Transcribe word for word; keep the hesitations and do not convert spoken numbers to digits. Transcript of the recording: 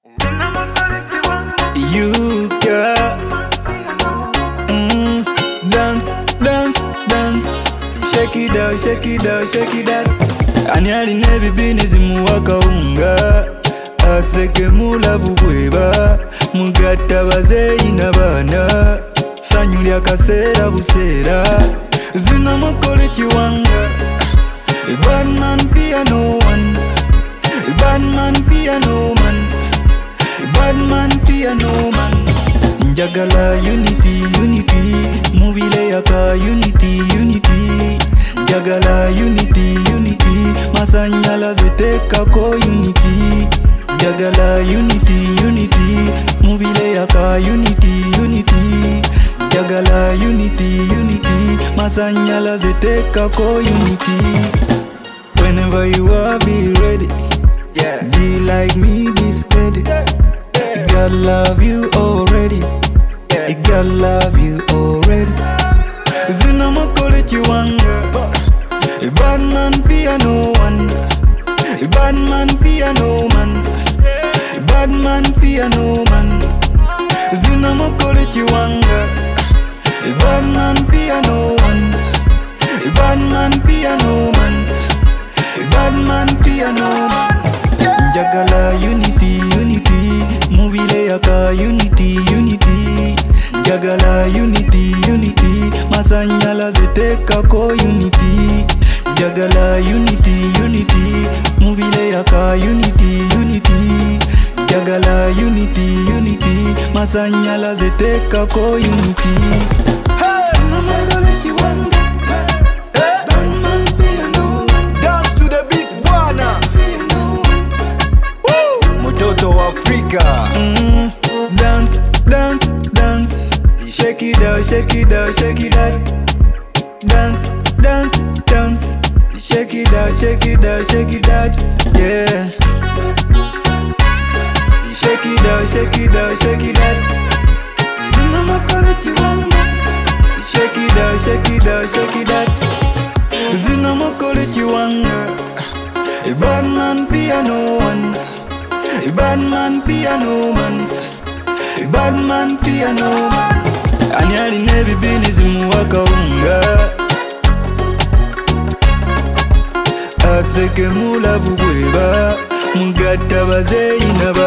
You girl, mm, dance, dance, dance. Shake it out, shake it out, shake it out. Anyali nevi binizi muwaka unga. Aseke mula vubweba. Mugata bazeyi nabana. Sanyuli akasera busera. Zina mokole chiwanga. Bad man fear no one. Bad man fear no man. Bad man fear no man. Njagala unity, unity. Mubile yaka unity, unity. Njagala unity, unity. Masanyala zeteka ko unity. Njagala unity, unity. Mubile yaka unity, unity. Njagala unity, unity. Masanyala zeteka ko unity. Whenever you are, be ready. Yeah. Be like me, be steady. Yeah. Yeah. God love you already. Yeah. God love you already. Zina makole chiwanga. Bad man fear no one. Bad man fear no man. Bad man fear no man. Zina makole chiwanga. Bad man fear no one. Bad man fear no man. Bad man fear no man. Njagala unity, unity. Mubile yaka unity, unity. Njagala unity, unity. Masanyala zeteka ko unity. Njagala unity, unity. Mubile yaka unity, unity. Njagala unity, unity. Masanyala zeteka ko unity. Hey, mama gole chiwanga. Bad man fear no man. Dance to the big Wana. Mtoto wa Afrika. Mm, dance, dance, dance. Shake it out, shake it out, shake it out. Dance, dance, dance. Shake it out, shake it out, shake it out. Yeah. Shake it out, shake it out, shake it out. Zina makole chiwanga. Shake it out, shake it out, shake it out. Zina makole chiwanga. Bad man fear no one. Bad man fear no man. Bad man fear no man. Anyali nevi binizi muwaka unga. Aseke mula vubweba. Mugata bazeyi naba